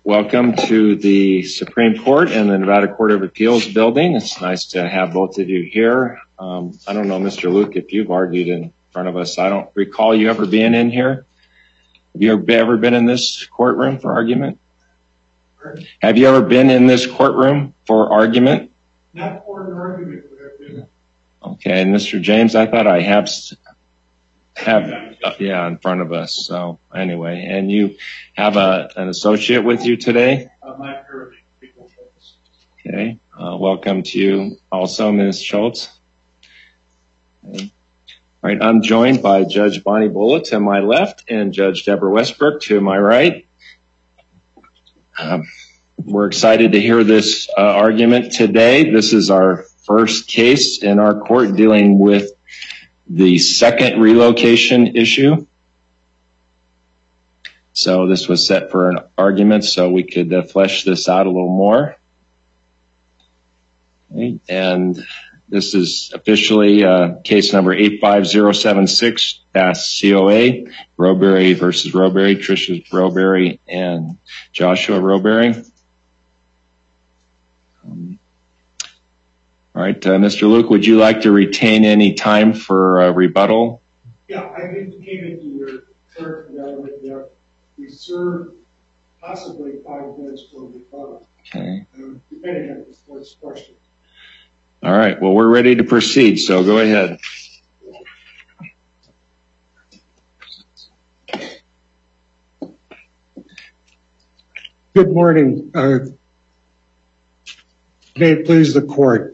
Welcome to the Supreme Court and the Nevada Court of Appeals building. It's nice to have both of you here. I don't know, Mr. Luke, if you've argued in front of us. I don't recall you ever being in here. Have you ever been in this courtroom for argument? Have you ever been in this courtroom for argument? Not for an argument, but I've been. Okay, and Mr. James, I thought I have in front of us. So anyway, and you have an associate with you today? My paralegal. Okay, welcome to you also, Ms. Schultz. Okay. All right, I'm joined by Judge Bonnie Bulla to my left and Judge Deborah Westbrook to my right. We're excited to hear this argument today. This is our first case in our court dealing with the second relocation issue. So this was set for an argument so we could flesh this out a little more. Okay. And this is officially case number 85076-COA, Roberry versus Roberry, Tricia Roberry and Joshua Roberry. All right, Mr. Luke, would you like to retain any time for rebuttal? Yeah, I've indicated to your clerk that we serve possibly 5 minutes for rebuttal. Okay. Depending on the court's question. All right, well, we're ready to proceed, so go ahead. Good morning. May it please the court.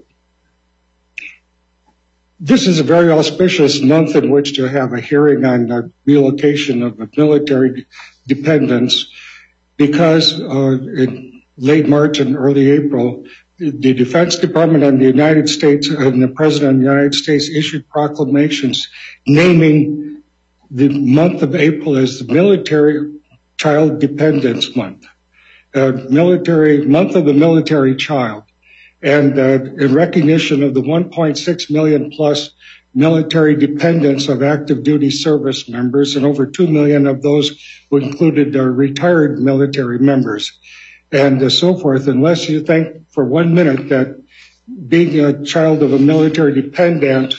This is a very auspicious month in which to have a hearing on the relocation of military dependents because in late March and early April, the Defense Department and the United States and the President of the United States issued proclamations naming the month of April as the Military Child Dependence Month, month of the military child. And in recognition of the 1.6 million plus military dependents of active duty service members and over 2 million of those who included retired military members and so forth, unless you think for 1 minute that being a child of a military dependent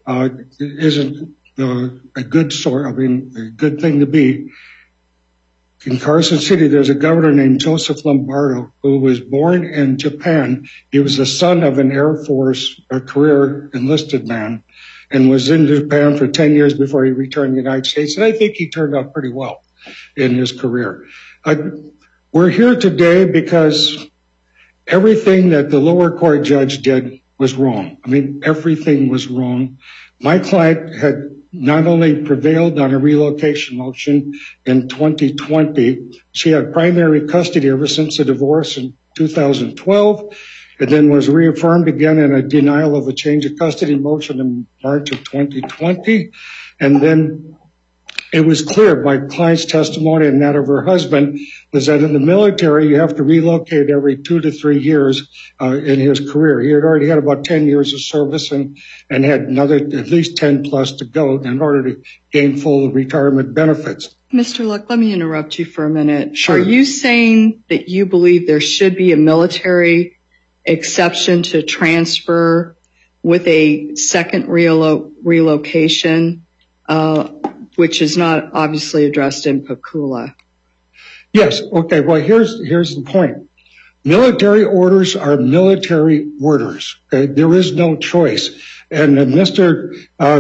isn't a good thing to be. In Carson City, there's a governor named Joseph Lombardo who was born in Japan. He was the son of an Air Force career enlisted man and was in Japan for 10 years before he returned to the United States. And I think he turned out pretty well in his career. We're here today because everything that the lower court judge did was wrong. I mean, everything was wrong. My client had not only prevailed on a relocation motion in 2020, she had primary custody ever since the divorce in 2012, and then was reaffirmed again in a denial of a change of custody motion in March of 2020. And then it was clear by client's testimony and that of her husband was that in the military, you have to relocate every 2 to 3 years in his career. He had already had about 10 years of service and had another at least 10 plus to go in order to gain full retirement benefits. Mr. Luck, let me interrupt you for a minute. Sure. Are you saying that you believe there should be a military exception to transfer with a second relocation, which is not obviously addressed in PACULA? Yes. Okay. Well, here's the point. Military orders are military orders. Okay? There is no choice. And Mr.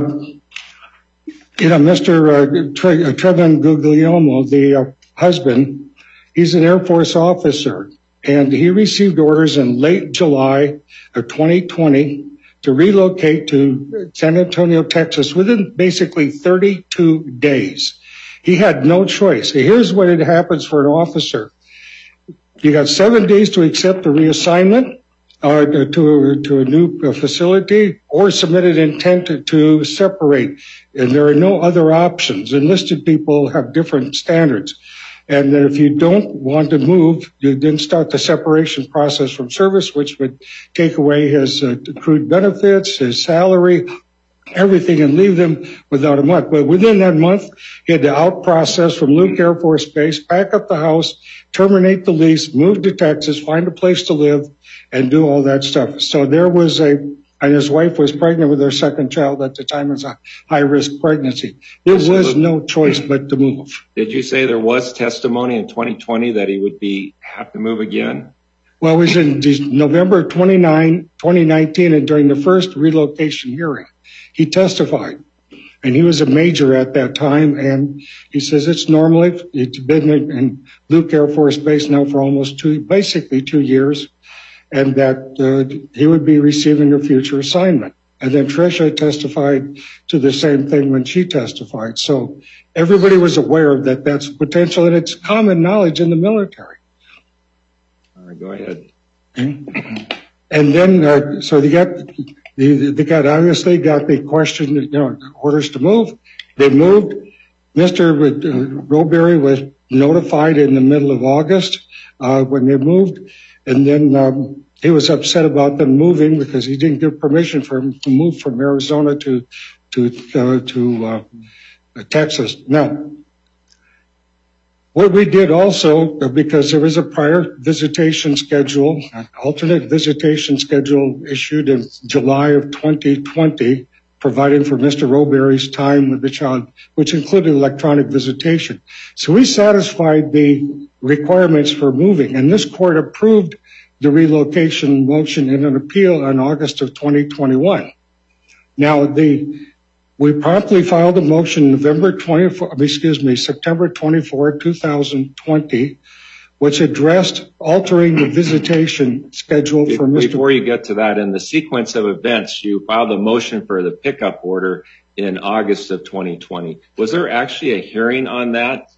Trevin Guglielmo, the husband, he's an Air Force officer, and he received orders in late July of 2020 to relocate to San Antonio, Texas within basically 32 days. He had no choice. Here's what it happens for an officer. You got 7 days to accept the reassignment to a new facility or submit an intent to separate. And there are no other options. Enlisted people have different standards. And if you don't want to move, you then start the separation process from service, which would take away his accrued benefits, his salary, everything and leave them without a month. But within that month, he had to out process from Luke Air Force Base, pack up the house, terminate the lease, move to Texas, find a place to live, and do all that stuff. So there was and his wife was pregnant with their second child at the time. It was a high-risk pregnancy. There was no choice but to move. Did you say there was testimony in 2020 that he would have to move again? Well, it was in November 29, 2019, and during the first relocation hearing, he testified. And he was a major at that time, and he says it's normally, it's been in Luke Air Force Base now for almost basically 2 years, and that he would be receiving a future assignment. And then Tricia testified to the same thing when she testified. So everybody was aware that that's potential, and it's common knowledge in the military. All right, go ahead. And then, so they obviously got the question, orders to move. They moved. Mr. Roberry was notified in the middle of August when they moved. And then he was upset about them moving because he didn't give permission for him to move from Arizona to Texas. Now, what we did also, because there was a prior visitation schedule, an alternate visitation schedule issued in July of 2020, providing for Mr. Roberry's time with the child, which included electronic visitation. So we satisfied the requirements for moving, and this court approved the relocation motion in an appeal in August of 2021. Now, we promptly filed a motion September 24, 2020, which addressed altering the visitation schedule for Mr. Before you get to that, in the sequence of events, you filed a motion for the pickup order in August of 2020. Was there actually a hearing on that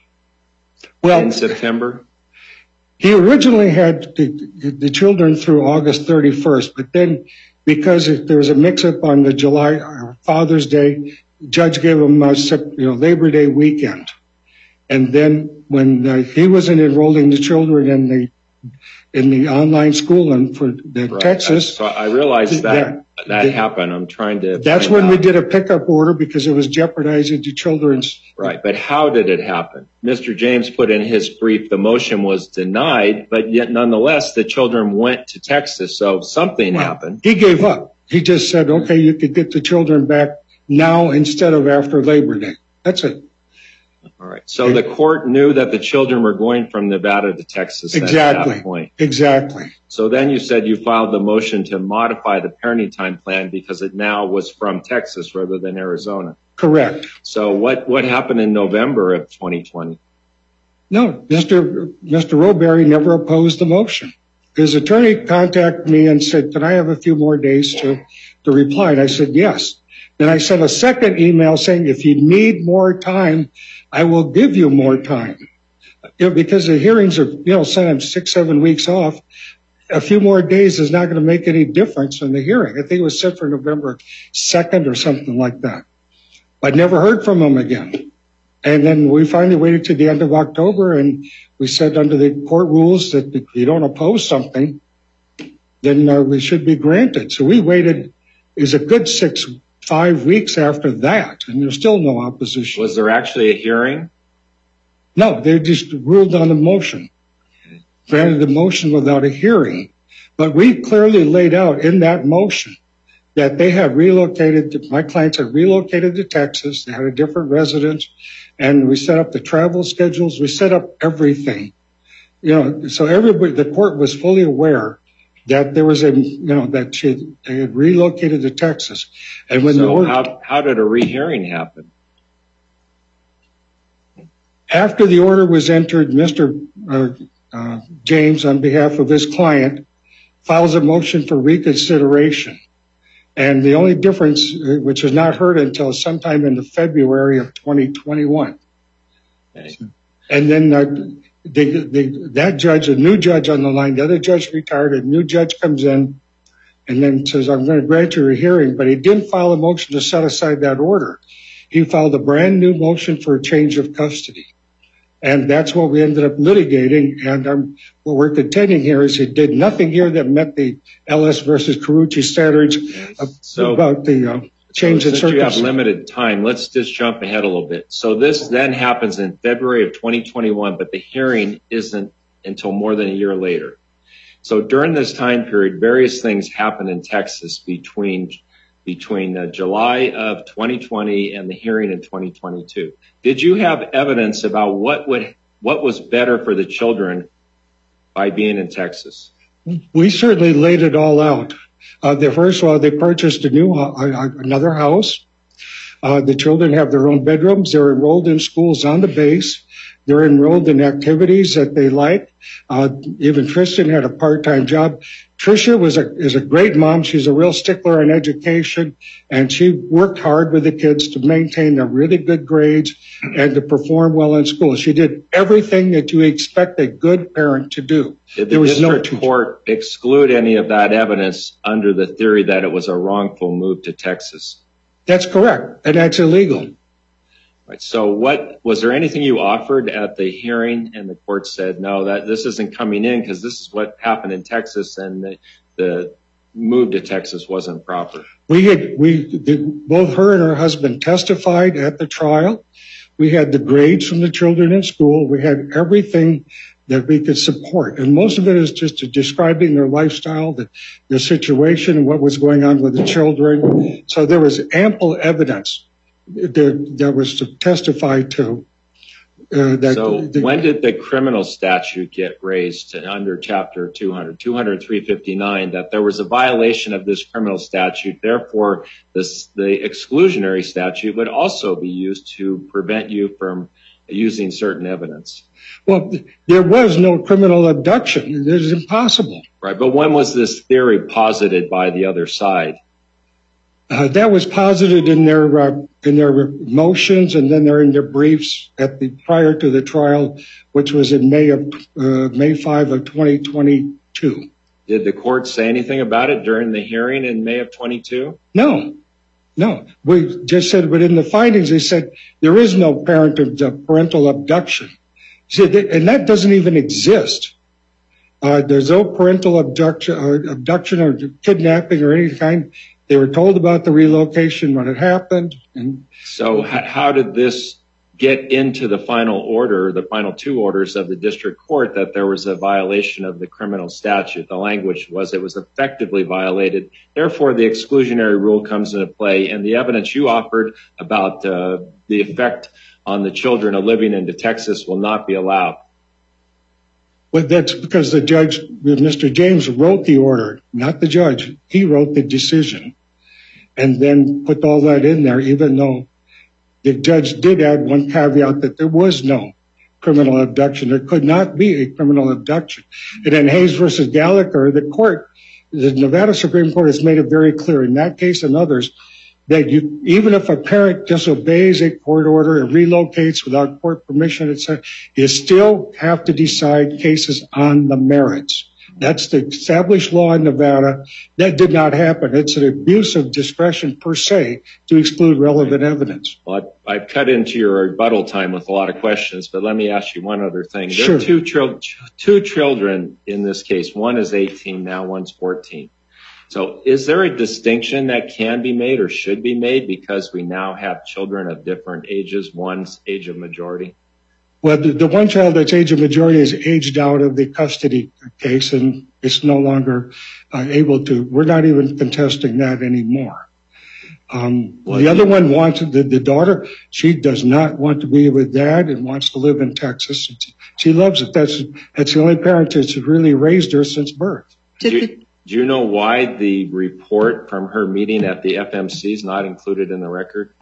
in September? He originally had the children through August 31st, but then because there was a mix-up on the July Father's Day, judge gave him Labor Day weekend. And then when he wasn't enrolling the children in the online schooling for Texas. So I realized that happened. I'm trying to. That's when we did a pickup order because it was jeopardizing the children's. Right, but how did it happen? Mr. James put in his brief the motion was denied, but yet nonetheless the children went to Texas, so something happened. He gave up. He just said, okay, you could get the children back now instead of after Labor Day. That's it. All right. So the court knew that the children were going from Nevada to Texas at that point. Exactly. So then you said you filed the motion to modify the parenting time plan because it now was from Texas rather than Arizona. Correct. So what happened in November of 2020? No, Mr. Roberry never opposed the motion. His attorney contacted me and said, can I have a few more days to reply? And I said, yes. Then I sent a second email saying, if you need more time, I will give you more time. Because the hearings are, sometimes 6-7 weeks off. A few more days is not going to make any difference in the hearing. I think it was set for November 2nd or something like that. I never heard from him again. And then we finally waited to the end of October, and we said under the court rules that if you don't oppose something, then we should be granted. So we waited, it was a good 5 weeks after that, and there's still no opposition. Was there actually a hearing? No, they just ruled on the motion. Granted the motion without a hearing. But we clearly laid out in that motion that they had relocated, my clients had relocated to Texas, they had a different residence, and we set up the travel schedules, we set up everything. So everybody, the court was fully aware that there was that they had relocated to Texas. And when how did a rehearing happen? After the order was entered, Mr. James, on behalf of his client, files a motion for reconsideration. And the only difference, which is not heard until sometime in the February of 2021. Okay. And then that judge, a new judge on the line, the other judge retired, a new judge comes in and then says, I'm going to grant you a hearing. But he didn't file a motion to set aside that order. He filed a brand new motion for a change of custody. And that's what we ended up litigating. And what we're contending here is he did nothing here that met the Ellis versus Carucci standards about the change in circumstances. Since you have limited time, let's just jump ahead a little bit. So this then happens in February of 2021, but the hearing isn't until more than a year later. So during this time period, various things happened in Texas between July of 2020 and the hearing in 2022. Did you have evidence about what was better for the children by being in Texas? We certainly laid it all out. First of all, they purchased another house. The children have their own bedrooms. They're enrolled in schools on the base. They're enrolled in activities that they like. Even Tristan had a part-time job. Tricia is a great mom. She's a real stickler on education, and she worked hard with the kids to maintain their really good grades and to perform well in school. She did everything that you expect a good parent to do. Did the district court exclude any of that evidence under the theory that it was a wrongful move to Texas? That's correct, and that's illegal. Right. So was there anything you offered at the hearing and the court said, no, that this isn't coming in because this is what happened in Texas and the move to Texas wasn't proper? Both her and her husband testified at the trial. We had the grades from the children in school. We had everything that we could support. And most of it is just describing their lifestyle, their situation, and what was going on with the children. So there was ample evidence that was to testify to. When did the criminal statute get raised under Chapter 200-359, that there was a violation of this criminal statute, therefore the exclusionary statute would also be used to prevent you from using certain evidence? Well, there was no criminal abduction. It is impossible. Right, but when was this theory posited by the other side? That was posited in their motions, and then they're in their briefs prior to the trial, which was in May 5 of 2022. Did the court say anything about it during the hearing in May of 22? No. We just said, but in the findings, they said there is no parental abduction. And that doesn't even exist. There's no parental abduction or kidnapping or any kind. They were told about the relocation when it happened. So how did this get into the final order, the final two orders of the district court, that there was a violation of the criminal statute? The language was it was effectively violated. Therefore, the exclusionary rule comes into play, and the evidence you offered about the effect on the children of living into Texas will not be allowed. Well, that's because the judge, Mr. James, wrote the order, not the judge. He wrote the decision and then put all that in there, even though the judge did add one caveat that there was no criminal abduction. There could not be a criminal abduction. And in Hayes versus Gallagher, the Nevada Supreme Court has made it very clear in that case and others that even if a parent disobeys a court order and relocates without court permission, etc., you still have to decide cases on the merits. That's the established law in Nevada. That did not happen. It's an abuse of discretion per se to exclude relevant evidence. Well, I've cut into your rebuttal time with a lot of questions, but let me ask you one other thing. Sure. There are two children in this case. One is 18 now, one's 14. So is there a distinction that can be made or should be made because we now have children of different ages, one's age of majority? Well, the one child that's age of majority is aged out of the custody case, and it's no longer able to. We're not even contesting that anymore. The other one wants, the daughter, she does not want to be with dad and wants to live in Texas. She loves it. That's the only parent that's really raised her since birth. Do you know why the report from her meeting at the FMC is not included in the record?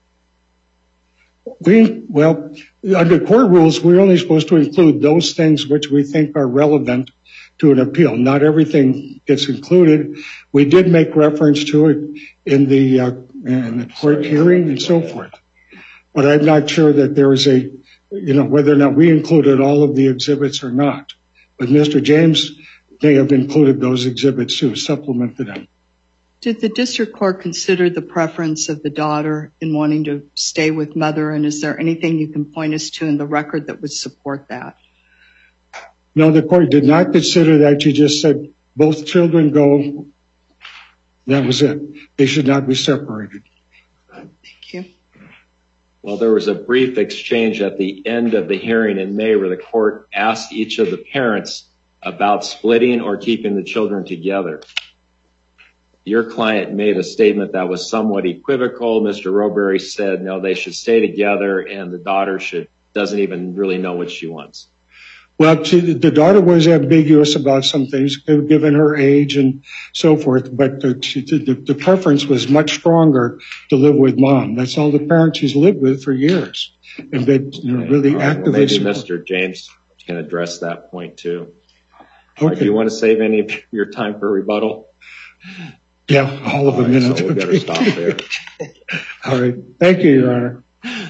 Well, under court rules, we're only supposed to include those things which we think are relevant to an appeal. Not everything gets included. We did make reference to it in the court hearing and so forth. But I'm not sure that there is whether or not we included all of the exhibits or not. But Mr. James may have included those exhibits too, supplemented them. Did the district court consider the preference of the daughter in wanting to stay with mother? And is there anything you can point us to in the record that would support that? No, the court did not consider that. She just said both children go. That was it. They should not be separated. Thank you. Well, there was a brief exchange at the end of the hearing in May where the court asked each of the parents about splitting or keeping the children together. Your client made a statement that was somewhat equivocal. Mr. Roberry said, no, they should stay together, and the daughter doesn't even really know what she wants. Well, the daughter was ambiguous about some things, given her age and so forth, but the preference was much stronger to live with mom. That's all the parents she's lived with for years. And been really actively. Maybe Mr. James can address that point too. Okay. Do you want to save any of your time for rebuttal? Yeah, all of a minute. So we better stop there. All right. Thank you, Your Honor.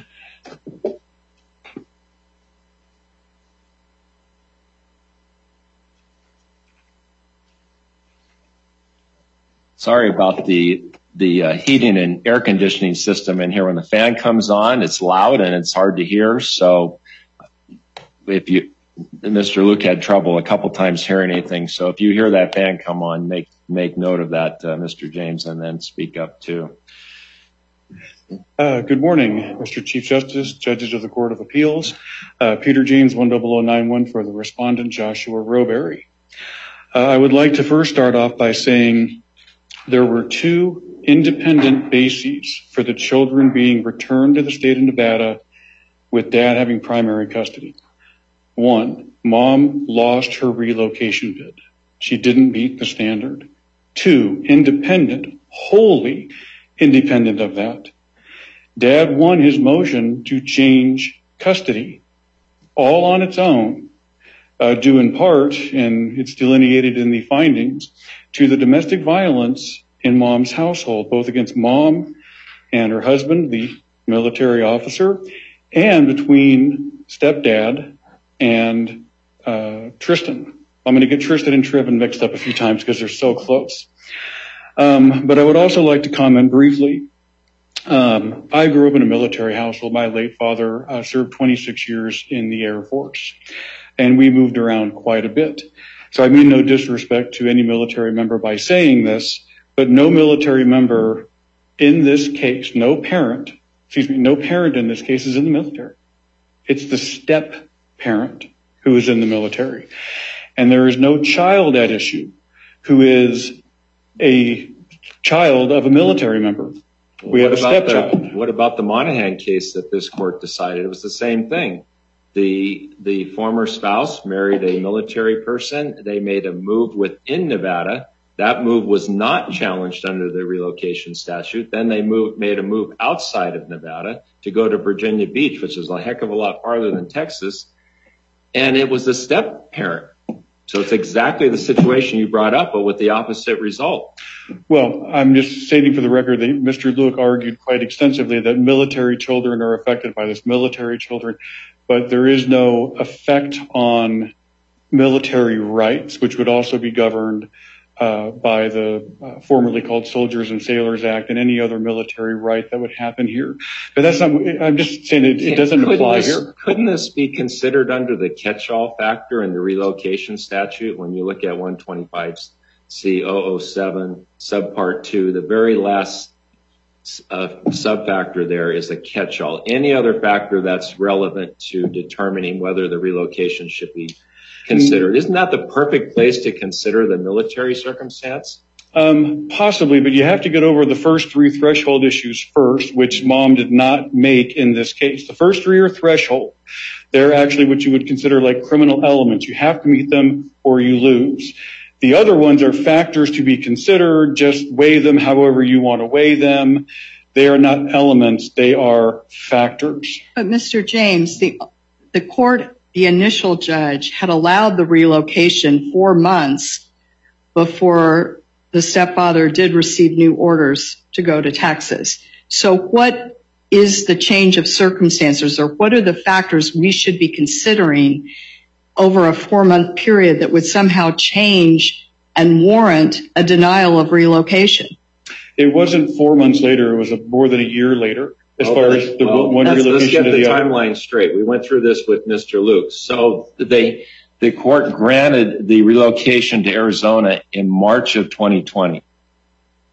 Sorry about the heating and air conditioning system in here. When the fan comes on, it's loud and it's hard to hear. So Mr. Luke had trouble a couple times hearing anything. So if you hear that fan come on, make note of that, Mr. James, and then speak up too. Good morning, Mr. Chief Justice, judges of the Court of Appeals. Peter James, 10091 for the respondent, Joshua Roberry. I would like to first start off by saying there were two independent bases for the children being returned to the state of Nevada with dad having primary custody. One, mom lost her relocation bid. She didn't meet the standard. Two, independent, wholly independent of that. Dad won his motion to change custody all on its own, due in part, and it's delineated in the findings, to the domestic violence in mom's household, both against mom and her husband, the military officer, and between stepdad and Tristan. I'm going to get Tristan and Trevin mixed up a few times because they're so close. But I would also like to comment briefly. I grew up in a military household. My late father served 26 years in the Air Force, and we moved around quite a bit. So I mean no disrespect to any military member by saying this, but no military member in this case, no parent in this case is in the military. It's the step parent who is in the military. And there is no child at issue who is a child of a military member. We have a stepchild. What about the Monahan case that this court decided? It was the same thing. The former spouse married a military person. They made a move within Nevada. That move was not challenged under the relocation statute. Then they made a move outside of Nevada to go to Virginia Beach, which is a heck of a lot farther than Texas. And it was the step parent. So it's exactly the situation you brought up, but with the opposite result. Well, I'm just stating for the record that Mr. Luke argued quite extensively that military children are affected by this, military children, but there is no effect on military rights, which would also be governed by the formerly called Soldiers and Sailors Act and any other military right that would happen here. But that's not, I'm just saying it doesn't apply here. Couldn't this be considered under the catch-all factor in the relocation statute when you look at 125C007 subpart 2? The very last sub-factor there is a catch-all. Any other factor that's relevant to determining whether the relocation should be considered. Isn't that the perfect place to consider the military circumstance? Possibly, but you have to get over the first three threshold issues first, which mom did not make in this case. The first three are threshold. They're actually what you would consider like criminal elements. You have to meet them or you lose. The other ones are factors to be considered. Just weigh them however you want to weigh them. They are not elements. They are factors. But Mr. James, the court, the initial judge, had allowed the relocation 4 months before the stepfather did receive new orders to go to Texas. So what is the change of circumstances, or what are the factors we should be considering over a 4-month period that would somehow change and warrant a denial of relocation? It wasn't 4 months later. It was more than a year later. As far as the one relocation to the other. Let's get the timeline straight. We went through this with Mr. Luke. So the court granted the relocation to Arizona in March of 2020.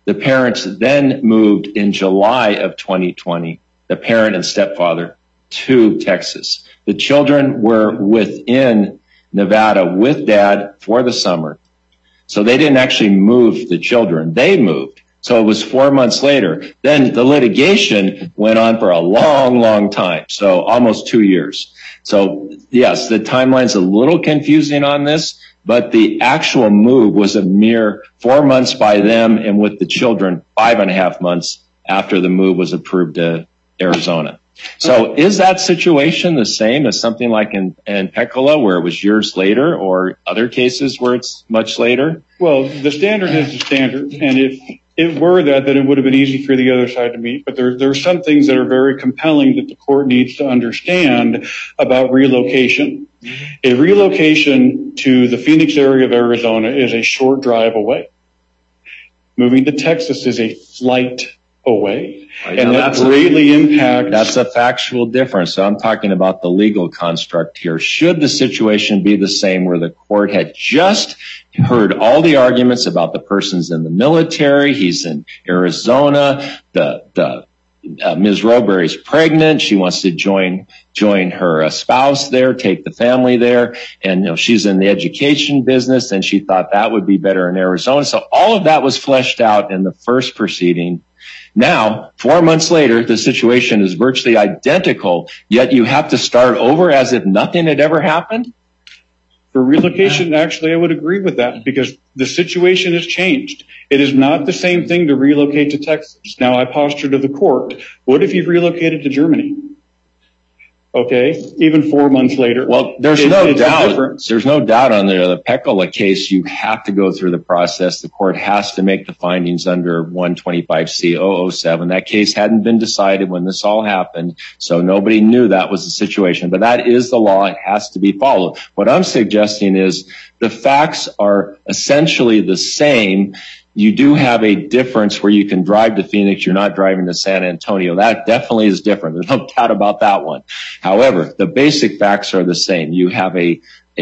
The parents then moved in July of 2020, the parent and stepfather, to Texas. The children were within Nevada with dad for the summer. So they didn't actually move the children. They moved. So it was 4 months later. Then the litigation went on for a long, long time. So almost 2 years. So yes, the timeline's a little confusing on this, but the actual move was a mere 4 months by them, and with the children, 5.5 months after the move was approved to Arizona. So is that situation the same as something like in Peccola, where it was years later, or other cases where it's much later? Well, the standard is the standard, and if it were that, then it would have been easy for the other side to meet. But there are some things that are very compelling that the court needs to understand about relocation. A relocation to the Phoenix area of Arizona is a short drive away. Moving to Texas is a flight away. And that greatly impacts. That's a factual difference. So I'm talking about the legal construct here. Should the situation be the same where the court had just heard all the arguments about the person's in the military, he's in Arizona, Ms. Roberry's pregnant, she wants to join her spouse there, take the family there, and she's in the education business, and she thought that would be better in Arizona. So all of that was fleshed out in the first proceeding. Now, 4 months later, the situation is virtually identical, yet you have to start over as if nothing had ever happened? For relocation, actually, I would agree with that because the situation has changed. It is not the same thing to relocate to Texas. Now, I posture to the court, what if you've relocated to Germany? Okay, even 4 months later. Well, there's no doubt on the Peccola case, you have to go through the process. The court has to make the findings under 125C007. That case hadn't been decided when this all happened, so nobody knew that was the situation. But that is the law. It has to be followed. What I'm suggesting is the facts are essentially the same. You do have a difference where you can drive to Phoenix. You're not driving to San Antonio. That definitely is different. There's no doubt about that one. However, the basic facts are the same. You have a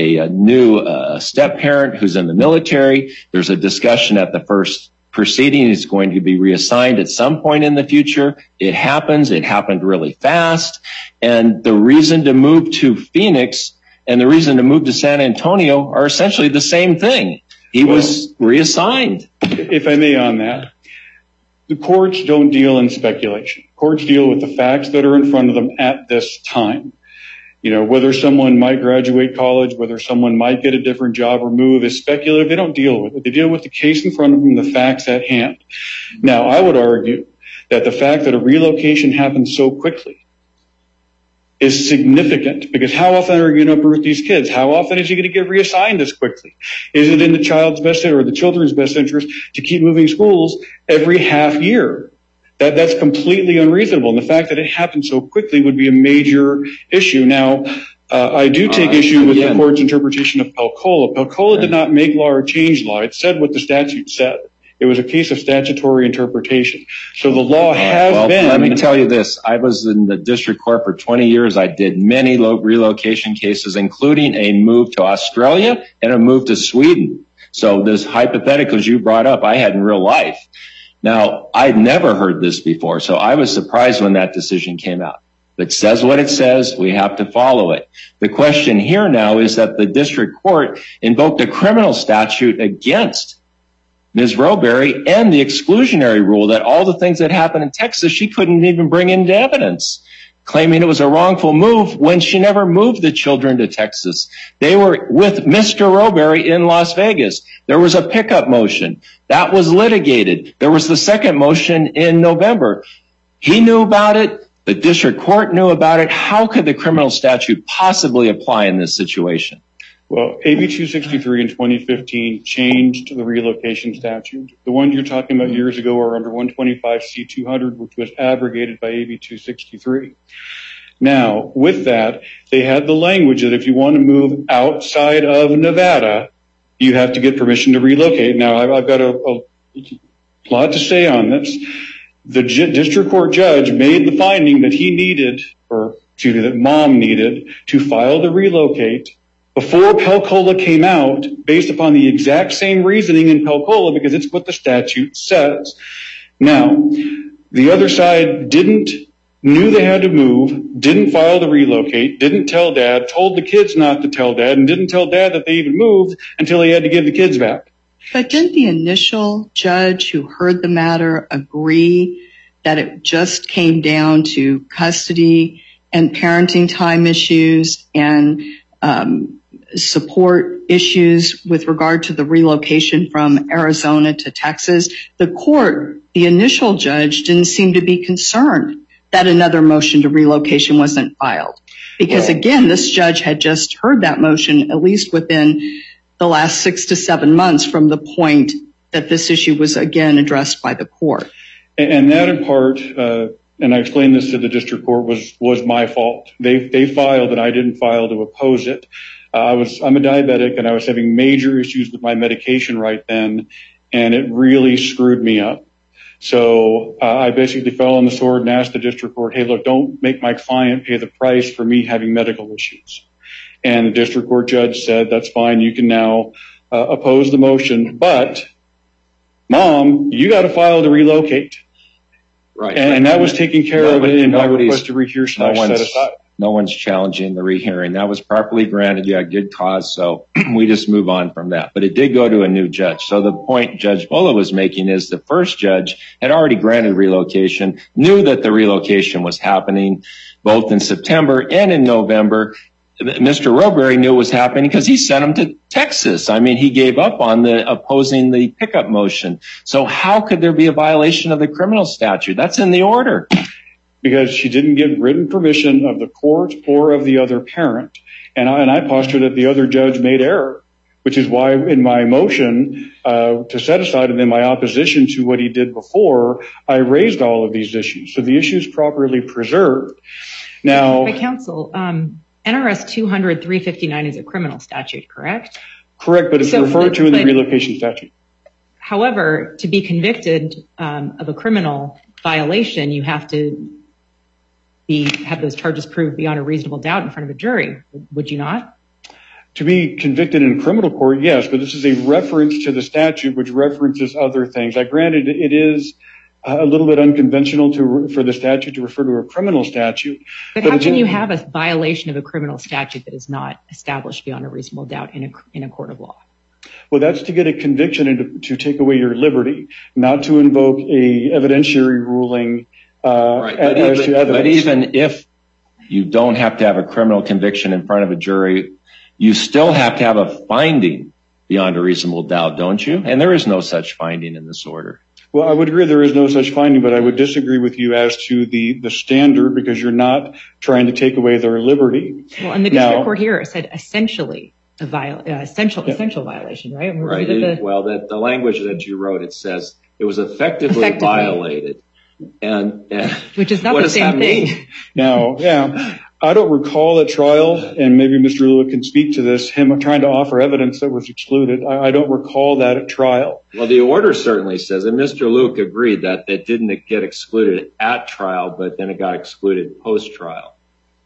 new step parent who's in the military. There's a discussion at the first proceeding. He's going to be reassigned at some point in the future. It happens. It happened really fast. And the reason to move to Phoenix and the reason to move to San Antonio are essentially the same thing. He was reassigned. If I may on that, the courts don't deal in speculation. Courts deal with the facts that are in front of them at this time. You know, whether someone might graduate college, whether someone might get a different job or move is speculative. They don't deal with it. They deal with the case in front of them, the facts at hand. Now, I would argue that the fact that a relocation happens so quickly is significant because how often are you going to uproot these kids? How often is he going to get reassigned this quickly? Is it in the child's best or the children's best interest to keep moving schools every half year? That's completely unreasonable. And the fact that it happened so quickly would be a major issue. Now, I do take issue with the court's interpretation of Peccola. Peccola did not make law or change law. It said what the statute said. It was a case of statutory interpretation. So the law has been. Let me tell you this. I was in the district court for 20 years. I did many relocation cases, including a move to Australia and a move to Sweden. So this hypotheticals you brought up, I had in real life. Now, I'd never heard this before, so I was surprised when that decision came out. It says what it says. We have to follow it. The question here now is that the district court invoked a criminal statute against Ms. Roberry and the exclusionary rule that all the things that happened in Texas, she couldn't even bring into evidence, claiming it was a wrongful move when she never moved the children to Texas. They were with Mr. Roberry in Las Vegas. There was a pickup motion. That was litigated. There was the second motion in November. He knew about it. The district court knew about it. How could the criminal statute possibly apply in this situation? Well, AB 263 in 2015 changed the relocation statute. The ones you're talking about years ago are under 125C200, which was abrogated by AB 263. Now, with that, they had the language that if you want to move outside of Nevada, you have to get permission to relocate. Now, I've got a lot to say on this. The district court judge made the finding that he needed, that mom needed, to file to relocate before Pelcola came out, based upon the exact same reasoning in Pelcola, because it's what the statute says. Now, the other side knew they had to move, didn't file to relocate, didn't tell Dad, told the kids not to tell Dad, and didn't tell Dad that they even moved until he had to give the kids back. But didn't the initial judge who heard the matter agree that it just came down to custody and parenting time issues and support issues with regard to the relocation from Arizona to Texas? The initial judge didn't seem to be concerned that another motion to relocation wasn't filed. Because again, this judge had just heard that motion, at least within the last 6 to 7 months from the point that this issue was again addressed by the court. And that in part, and I explained this to the district court, was my fault. They filed and I didn't file to oppose it. I'm a diabetic and I was having major issues with my medication right then, and it really screwed me up. So I basically fell on the sword and asked the district court, hey, look, don't make my client pay the price for me having medical issues. And the district court judge said, that's fine, you can now oppose the motion, but Mom, you got to file to relocate. Right. And that was taken care of in my request to rehear / set aside. No one's challenging the rehearing. That was properly granted. You had good cause, so we just move on from that. But it did go to a new judge. So the point Judge Bola was making is the first judge had already granted relocation, knew that the relocation was happening both in September and in November. Mr. Roberry knew it was happening because he sent him to Texas. I mean, he gave up on the opposing the pickup motion. So how could there be a violation of the criminal statute? That's in the order. Because she didn't give written permission of the court or of the other parent. And I postured that the other judge made error, which is why in my motion to set aside and in my opposition to what he did before, I raised all of these issues. So the issue's properly preserved. Now, by counsel, NRS 200-359 is a criminal statute, correct? Correct, but it's referred to in the relocation statute. However, to be convicted of a criminal violation, you have to have those charges proved beyond a reasonable doubt in front of a jury. Would you not? To be convicted in criminal court, yes, but this is a reference to the statute, which references other things. I granted it is a little bit unconventional for the statute to refer to a criminal statute. But how can you have a violation of a criminal statute that is not established beyond a reasonable doubt in a court of law? Well, that's to get a conviction and to take away your liberty, not to invoke a evidentiary ruling as to evidence. But even if you don't have to have a criminal conviction in front of a jury, you still have to have a finding beyond a reasonable doubt, don't you? And there is no such finding in this order. Well, I would agree there is no such finding, but I would disagree with you as to the standard, because you're not trying to take away their liberty. Well, and the district court here said essentially essential violation, right? Right. Well, the language that you wrote, it says it was effectively violated. And which is not the same thing. Now, yeah, I don't recall at trial, and maybe Mr. Lula can speak to this, him trying to offer evidence that was excluded. I don't recall that at trial. Well, the order certainly says, and Mr. Luke agreed that it didn't get excluded at trial, but then it got excluded post-trial.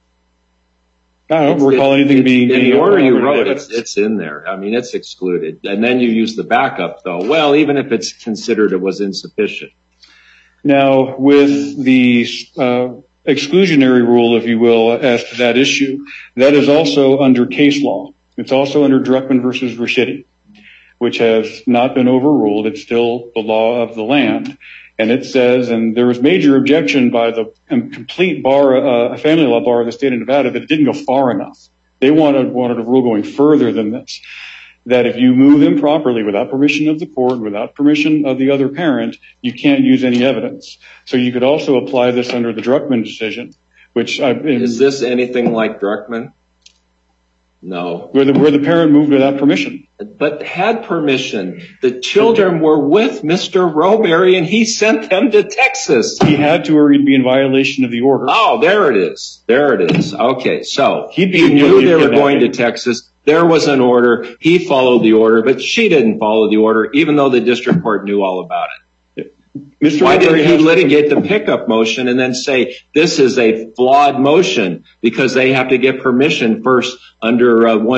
I don't recall anything being in the order you wrote. It's in there. I mean, it's excluded, and then you use the backup, though. Well, even if it's considered it was insufficient. Now, with the exclusionary rule, if you will, as to that issue, that is also under case law. It's also under Druckmann versus Rashidi, which has not been overruled. It's still the law of the land. And it says, and there was major objection by the complete bar, family law bar of the state of Nevada, that it didn't go far enough. They wanted a rule going further than this, that if you move improperly without permission of the court, without permission of the other parent, you can't use any evidence. So you could also apply this under the Druckmann decision, which is this anything like Druckmann? No. Where the parent moved without permission. But had permission. The children were with Mr. Roberry, and he sent them to Texas. He had to, or he'd be in violation of the order. Oh, there it is. There it is. Okay, so he knew they were going to Texas. There was an order. He followed the order, but she didn't follow the order, even though the district court knew all about it. Why didn't he litigate the pickup motion and then say this is a flawed motion because they have to get permission first under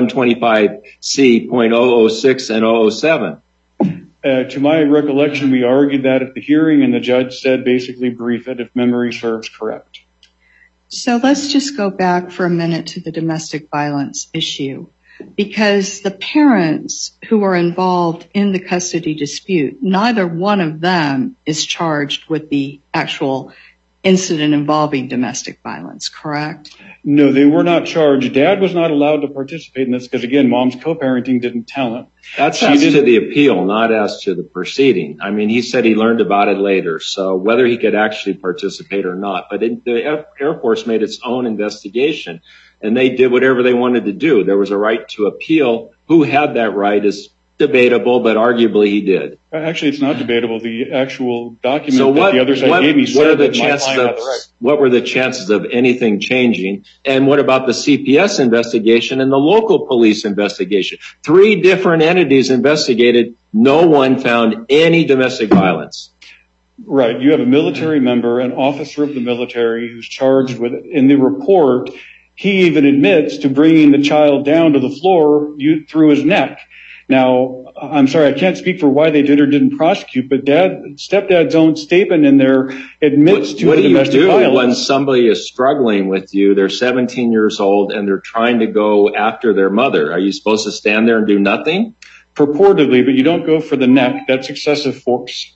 125C.006 and 007? To my recollection, we argued that at the hearing, and the judge said basically brief it if memory serves correct. So let's just go back for a minute to the domestic violence issue, because the parents who are involved in the custody dispute, neither one of them is charged with the actual incident involving domestic violence, correct? No, they were not charged. Dad was not allowed to participate in this because, again, mom's co-parenting didn't tell him. That's as to the appeal, not as to the proceeding. I mean, he said he learned about it later, so whether he could actually participate or not. But the Air Force made its own investigation, and they did whatever they wanted to do. There was a right to appeal. Who had that right is debatable, but arguably he did. Actually, it's not debatable. The actual document that the other side gave me said that my client had the right. What were the chances of anything changing? And what about the CPS investigation and the local police investigation? 3 different entities investigated. No one found any domestic violence. Right. You have a military member, an officer of the military who's charged with it. In the report, he even admits to bringing the child down to the floor through his neck. Now, I'm sorry, I can't speak for why they did or didn't prosecute, but stepdad's own statement in there admits to the domestic violence. What do you do when somebody is struggling with you, they're 17 years old, and they're trying to go after their mother? Are you supposed to stand there and do nothing? Purportedly, but you don't go for the neck. That's excessive force.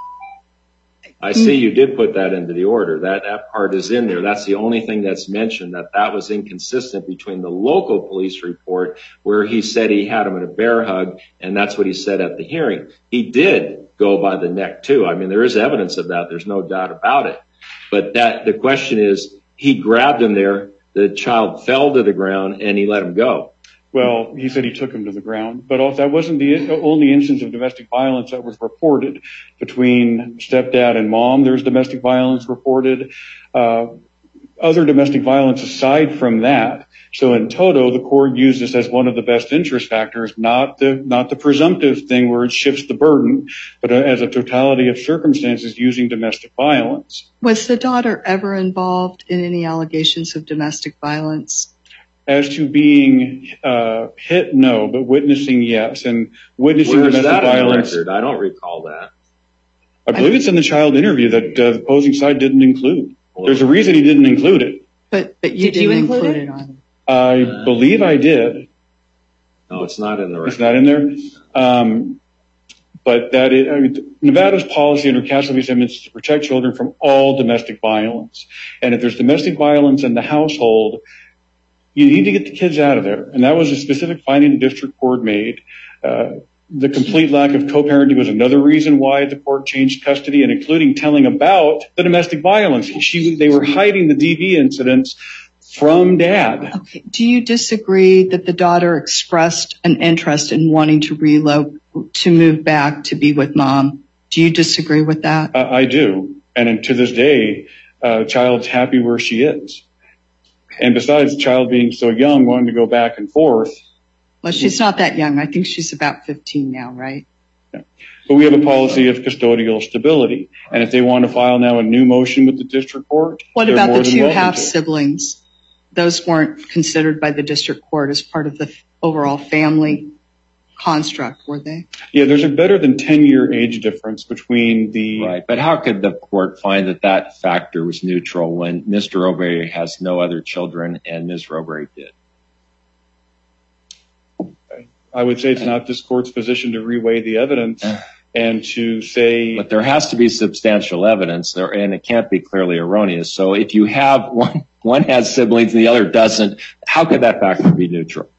I see you did put that into the order. That part is in there. That's the only thing that's mentioned, that was inconsistent between the local police report where he said he had him in a bear hug, and that's what he said at the hearing. He did go by the neck too. I mean, there is evidence of that. There's no doubt about it. But the question is, he grabbed him there, the child fell to the ground, and he let him go. Well, he said he took him to the ground, but that wasn't the only instance of domestic violence that was reported between stepdad and mom. There's domestic violence reported, other domestic violence aside from that. So in toto, the court used this as one of the best interest factors, not the presumptive thing where it shifts the burden, but as a totality of circumstances using domestic violence. Was the daughter ever involved in any allegations of domestic violence? As to being hit, no, but witnessing, yes. And witnessing domestic violence. I don't recall that. I believe it's in the child interview that the opposing side didn't include. There's a reason he didn't include it. But you didn't include it on it? I believe I did. No, it's not in the record. It's not in there? But Nevada's policy under Castle v. Simmons is to protect children from all domestic violence. And if there's domestic violence in the household, you need to get the kids out of there. And that was a specific finding the district court made. The complete lack of co-parenting was another reason why the court changed custody, and including telling about the domestic violence. They were hiding the DV incidents from dad. Okay. Do you disagree that the daughter expressed an interest in wanting to to move back to be with mom? Do you disagree with that? I do. And to this day, child's happy where she is. And besides the child being so young, wanting to go back and forth. Well, she's not that young. I think she's about 15 now, right? Yeah. But we have a policy of custodial stability. And if they want to file now a new motion with the district court, what about the 2 half siblings? Those weren't considered by the district court as part of the overall family construct, were they? Yeah, there's a better than 10-year age difference between the... Right, but how could the court find that factor was neutral when Mr. Roberry has no other children and Ms. Roberry did? I would say it's not this court's position to reweigh the evidence and to say... But there has to be substantial evidence, and it can't be clearly erroneous. So if you have one has siblings and the other doesn't, how could that factor be neutral?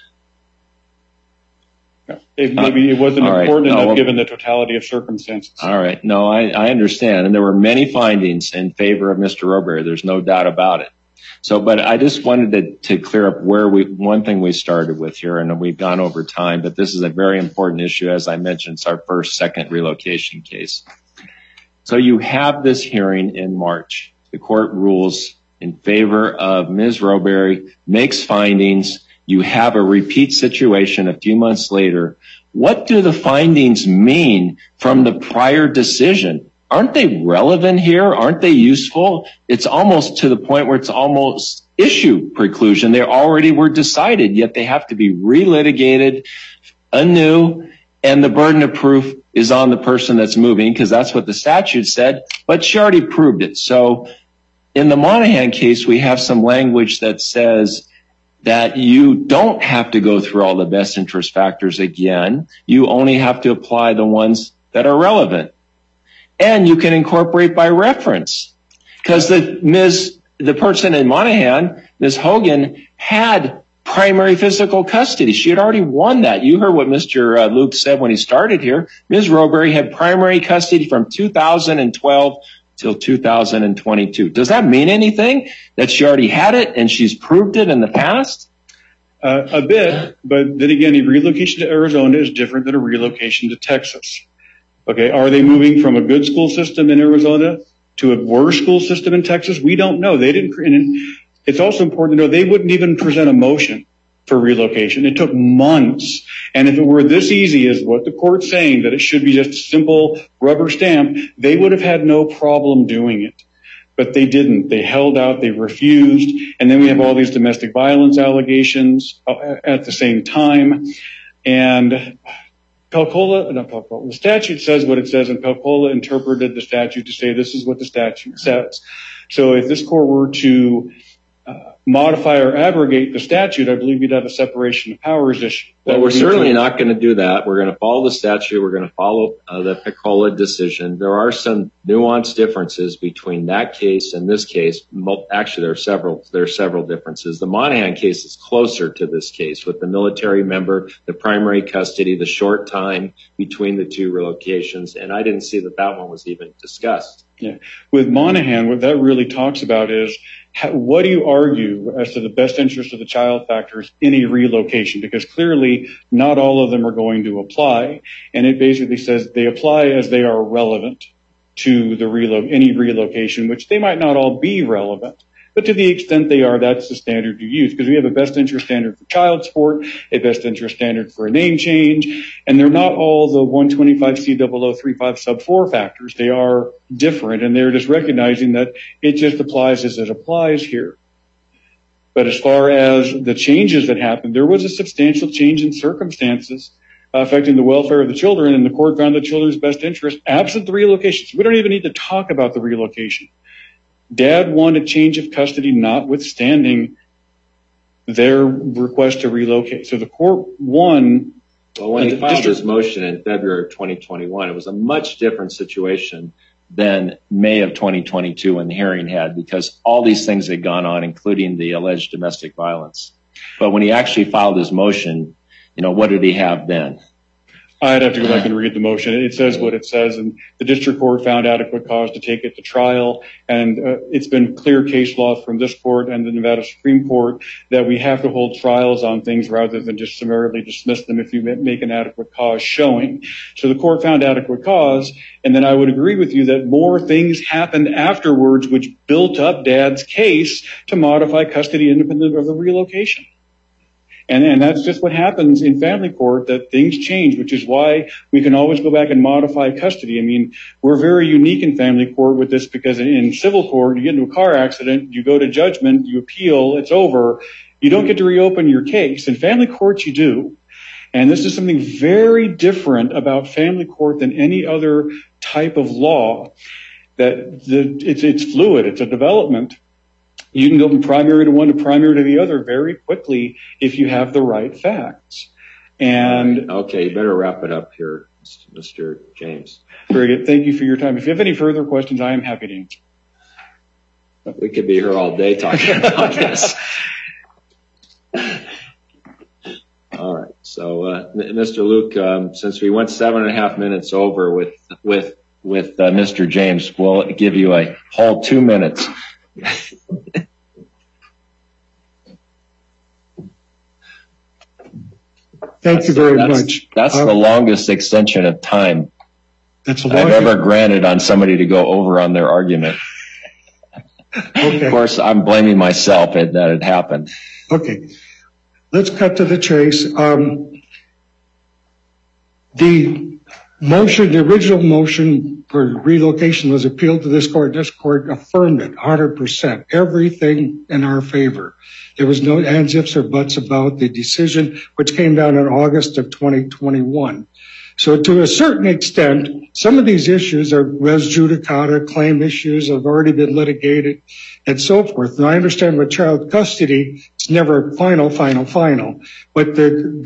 Maybe it wasn't important enough given the totality of circumstances. All right. No, I understand. And there were many findings in favor of Mr. Roberry. There's no doubt about it. So, but I just wanted to clear up one thing we started with here, and we've gone over time, but this is a very important issue. As I mentioned, it's our second relocation case. So you have this hearing in March. The court rules in favor of Ms. Roberry, makes findings. You have a repeat situation a few months later. What do the findings mean from the prior decision? aren't they relevant here? Aren't they useful? It's almost to the point where it's almost issue preclusion. They already were decided, yet they have to be relitigated anew, and the burden of proof is on the person that's moving, because that's what the statute said, but she already proved it. So in the Monahan case, we have some language that says that you don't have to go through all the best interest factors again. You only have to apply the ones that are relevant. And you can incorporate by reference, because the person in Monahan, Ms. Hogan, had primary physical custody. She had already won that. You heard what Mr. Luke said when he started here. Ms. Roberry had primary custody from 2012 till 2022. Does that mean anything, that she already had it and she's proved it in the past? A bit, but then again, a relocation to Arizona is different than a relocation to Texas. Okay, are they moving from a good school system in Arizona to a worse school system in Texas? We don't know. They didn't. And it's also important to know they wouldn't even present a motion for relocation. It took months. And if it were this easy as what the court's saying, that it should be just a simple rubber stamp, they would have had no problem doing it. But they didn't. They held out. They refused. And then we have all these domestic violence allegations at the same time. And the statute says what it says, and Pelcola interpreted the statute to say this is what the statute says. So if this court were to modify or abrogate the statute, I believe you'd have a separation of powers issue. Well, we're certainly not going to do that. We're going to follow the statute. We're going to follow the Pelcola decision. There are some nuanced differences between that case and this case. Actually, there are several differences. The Monahan case is closer to this case, with the military member, the primary custody, the short time between the two relocations, and I didn't see that one was even discussed. Yeah. With Monahan, what that really talks about is what do you argue as to the best interest of the child factors in a relocation? Because clearly not all of them are going to apply. And it basically says they apply as they are relevant to the any relocation, which they might not all be relevant. But to the extent they are, that's the standard you use, because we have a best interest standard for child support, a best interest standard for a name change, and they're not all the 125C0035 sub 4 factors. They are different, and they're just recognizing that it just applies as it applies here. But as far as the changes that happened, there was a substantial change in circumstances affecting the welfare of the children, and the court found the children's best interest absent the relocation. So we don't even need to talk about the relocation. Dad wanted a change of custody notwithstanding their request to relocate. So the court won. Well, when he filed his motion in February of 2021, it was a much different situation than May of 2022 when the hearing had, because all these things had gone on, including the alleged domestic violence. But when he actually filed his motion, what did he have then? I'd have to go back and read the motion. It says what it says, and the district court found adequate cause to take it to trial. And it's been clear case law from this court and the Nevada Supreme Court that we have to hold trials on things rather than just summarily dismiss them if you make an adequate cause showing. So the court found adequate cause, and then I would agree with you that more things happened afterwards which built up Dad's case to modify custody independent of the relocation. And that's just what happens in family court, that things change, which is why we can always go back and modify custody. I mean, we're very unique in family court with this, because in civil court, you get into a car accident, you go to judgment, you appeal, it's over. You don't get to reopen your case. In family court, you do. And this is something very different about family court than any other type of law, that it's fluid, it's a development. You can go from primary to one to primary to the other very quickly if you have the right facts. And okay, you better wrap it up here, Mr. James. Very good. Thank you for your time. If you have any further questions, I am happy to answer. We could be here all day talking about this. All right. So, Mr. Luke, since we went 7.5 minutes over with Mr. James, we'll give you a whole 2 minutes. Thank you very much. That's the longest extension of time I've ever granted on somebody to go over on their argument. Okay. Of course, I'm blaming myself that it happened. Okay. Let's cut to the chase. The original motion for relocation was appealed to this court. This court affirmed it 100%, everything in our favor. There was no ands, ifs, or buts about the decision, which came down in August of 2021. So to a certain extent, some of these issues are res judicata, claim issues have already been litigated, and so forth. And I understand with child custody, it's never final. But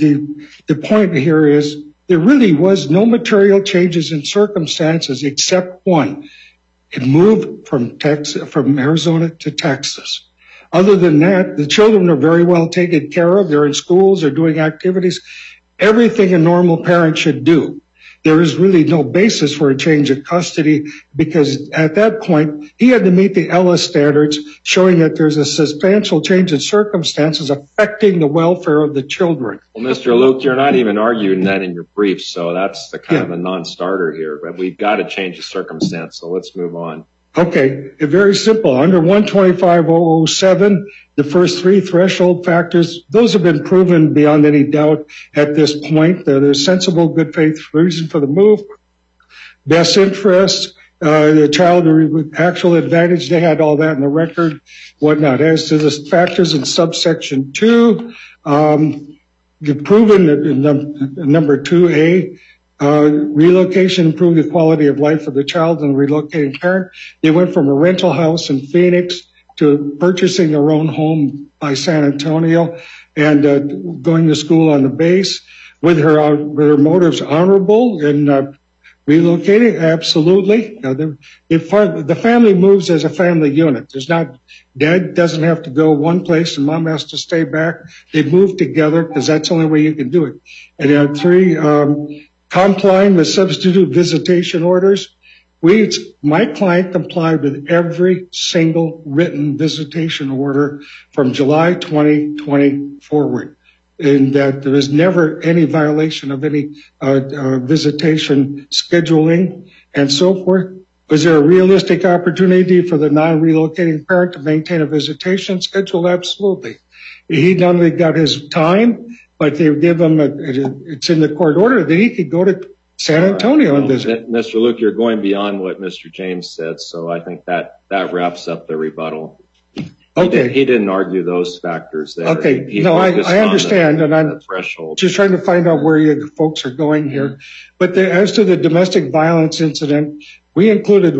the point here is there really was no material changes in circumstances except one. It moved from Arizona to Texas. Other than that, the children are very well taken care of. They're in schools, they're doing activities. Everything a normal parent should do. There is really no basis for a change of custody because at that point, he had to meet the Ellis standards showing that there's a substantial change in circumstances affecting the welfare of the children. Well, Mr. Luke, you're not even arguing that in your brief, so that's the kind of a non-starter here. But we've got to change the circumstance, so let's move on. Okay, very simple. Under 125.007, the first three threshold factors, those have been proven beyond any doubt at this point. There's sensible, good faith reason for the move, best interest, the child with actual advantage, they had all that in the record, whatnot. As to the factors in subsection 2, you've proven that in number 2A, relocation improved the quality of life of the child and the relocating parent. They went from a rental house in Phoenix to purchasing their own home by San Antonio and going to school on the base. With her motives honorable in relocating, absolutely. The family moves as a family unit. There's not, dad doesn't have to go one place and mom has to stay back. They move together because that's the only way you can do it. And 3, complying with substitute visitation orders. My client complied with every single written visitation order from July 2020 forward, in that there was never any violation of any visitation scheduling and so forth. Was there a realistic opportunity for the non-relocating parent to maintain a visitation schedule? Absolutely. He not only got his time, but they give him it's in the court order that he could go to San Antonio and visit. Mr. Luke, you're going beyond what Mr. James said, so I think that wraps up the rebuttal. Okay. He didn't argue those factors there. Okay. I understand, and I'm just trying to find out where you folks are going here. But as to the domestic violence incident, we included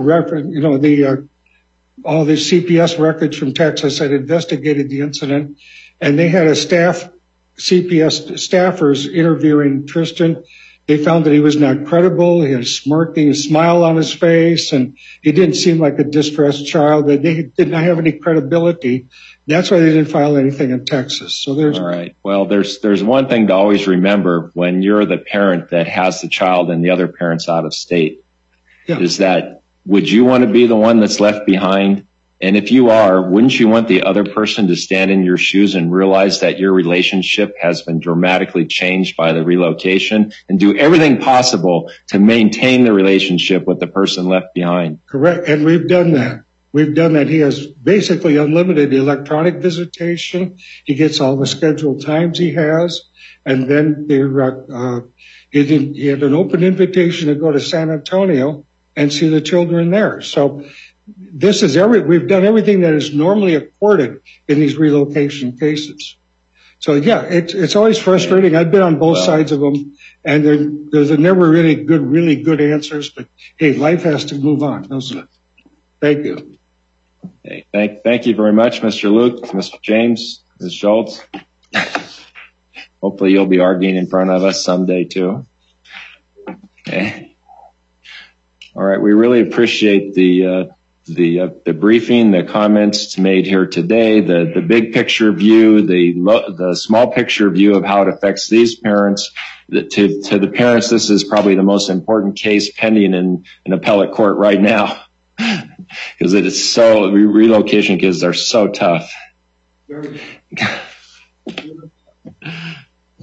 all the CPS records from Texas that investigated the incident, and they had a CPS staffers interviewing Tristan. They found that he was not credible. He had a smirking, a smile on his face, and he didn't seem like a distressed child. They did not have any credibility. That's why they didn't file anything in Texas. So all right. Well, there's one thing to always remember when you're the parent that has the child and the other parent's out of state, is that would you want to be the one that's left behind? And if you are, wouldn't you want the other person to stand in your shoes and realize that your relationship has been dramatically changed by the relocation and do everything possible to maintain the relationship with the person left behind? Correct. And we've done that. He has basically unlimited electronic visitation. He gets all the scheduled times he has. And then he had an open invitation to go to San Antonio and see the children there. So we've done everything that is normally accorded in these relocation cases. So yeah, it's always frustrating. I've been on both sides of them, and there's never really good answers. But hey, life has to move on, doesn't it? Thank you. Okay, thank you very much, Mr. Luke, Mr. James, Ms. Schultz. Hopefully, you'll be arguing in front of us someday too. Okay. All right. We really appreciate the briefing, the comments made here today, the big picture view, the small picture view of how it affects these parents. To the parents, this is probably the most important case pending in an appellate court right now, because it is relocation cases are so tough.